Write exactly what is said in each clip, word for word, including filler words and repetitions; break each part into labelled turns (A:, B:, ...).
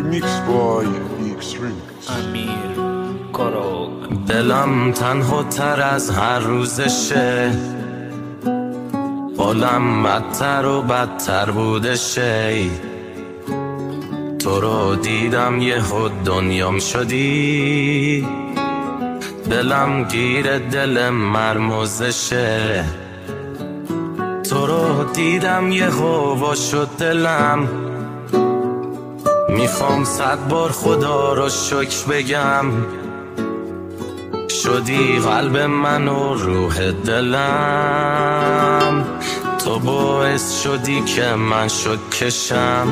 A: Remixed by X-Remix.
B: امیر کاراک.
C: دلم تنها تر از هر روزشه، حالم بدتر و بدتر بودشه. تو رو دیدم یهو دنیام شدی، دلم گیر دل مرموزشه. تو رو دیدم یهو وا شد دلم، میخوام صد بار خدا رو شکر بگم. شدی قلب من و روح دلم، تو باعث شدی که من شک کشم.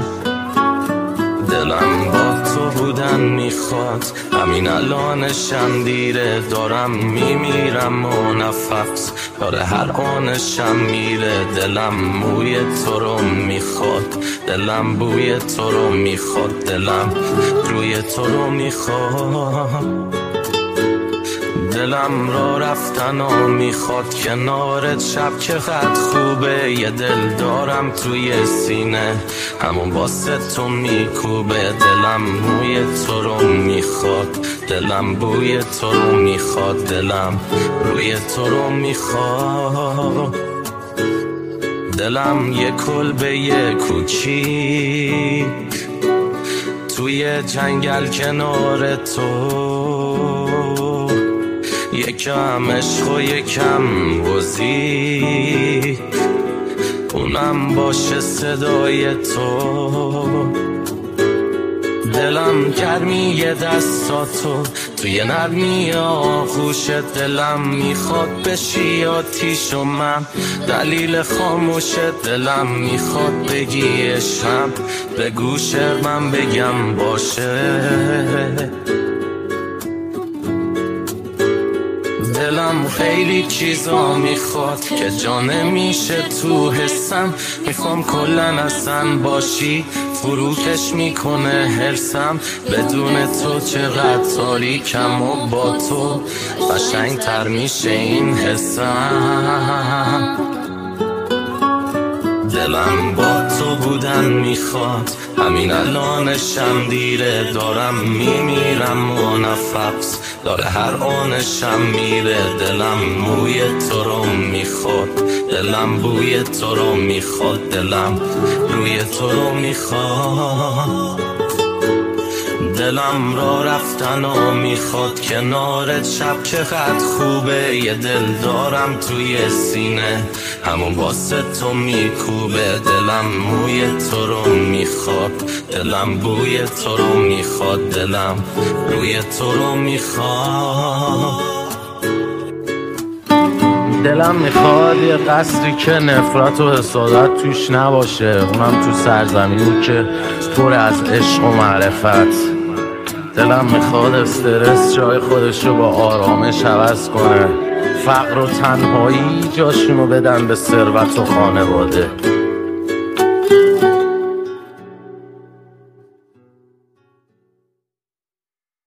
C: دلم با تو بودن میخواد، همین الانشم دیره. دارم میمیرم و نفس داره هر آنشم میره. دلم موی تو رو میخواد، دلم بوی تو رو میخواد، دلم روی تو رو میخواد. دلم را رفتن و میخواد کنارت شب چقدر خوبه. یه دل دارم توی سینه همون واسه تو میکوبه. دلم موی تو رو میخواد، دلم بوی تو رو میخواد، دلم روی تو رو میخواد. دلم یه کلبه یه کوچیک توی جنگل کنار تو، یکم عشق و یکم بازی، اونم باشه صدای تو. دلم گرمی دستاتو توی نرمی آغوش دلم میخواد بشی آتیش و من دلیل خاموش دلم میخواد بگی شب به گوش من بگم باشه. دلم خیلی چیزا میخواد که جا نمیشه تو حسم. میخوام کلن اصلا باشی، فروکش میکنه حرسم. بدون تو چقدر تاریکم و با تو قشنگ تر میشه این حسم. دلم با تو بودن میخواد، همین الانشم دیره. دارم میمیرم و نفس داره هر آنشم میره. دلم موی تو رو میخواد، دلم بوی تو رو میخواد، دلم روی تو رو میخواد. دلم را رفتن و میخواد کنارت شب چقدر خوبه. یه دل دارم توی سینه همون واسه تو میکوبه. دلم موی تو رو میخواد، دلم بوی تو رو میخواد، دلم روی تو رو میخواد.
D: دلم میخواد یه قصری که نفرت و حسادت توش نباشه، اونم تو سرزمینی که پر از عشق و معرفت. دلم میخواد استرس جای خودشو با آرامش عوض کنه، فقر و تنهایی جاشونو بدن به ثروت و خانواده.